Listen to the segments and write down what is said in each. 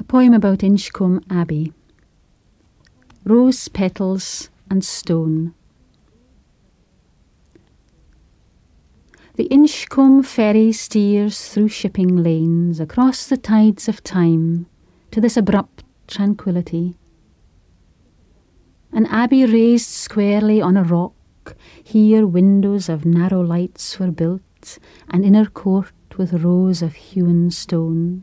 poem about Inchcombe Abbey. Rose petals and stone. The Inchcombe ferry steers through shipping lanes across the tides of time to this abrupt tranquillity. An abbey raised squarely on a rock, here windows of narrow lights were built, an inner court with rows of hewn stone.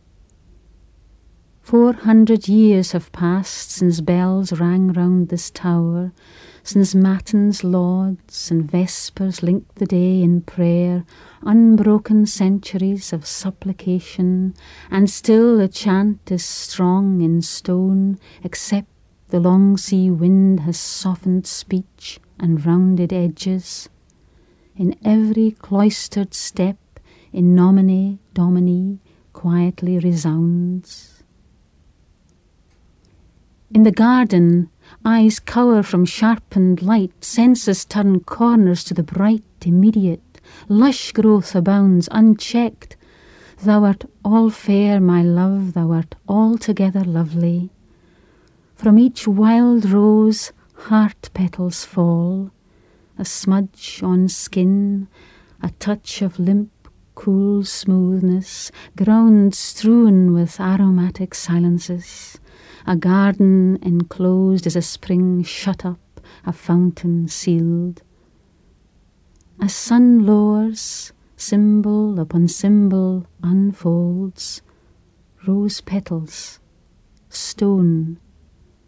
400 years have passed since bells rang round this tower, since matins, lauds, and vespers linked the day in prayer, unbroken centuries of supplication, and still the chant is strong in stone, except the long sea wind has softened speech and rounded edges. In every cloistered step, in nomine domini, quietly resounds. In the garden, eyes cower from sharpened light, senses turn corners to the bright, immediate. Lush growth abounds, unchecked. Thou art all fair, my love, thou art altogether lovely. From each wild rose, heart petals fall, a smudge on skin, a touch of limp, cool smoothness, ground strewn with aromatic silences. A garden enclosed is a spring shut up, a fountain sealed. As sun lowers, symbol upon symbol unfolds, rose petals, stone,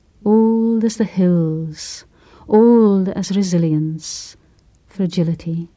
old as the hills, old as resilience, fragility.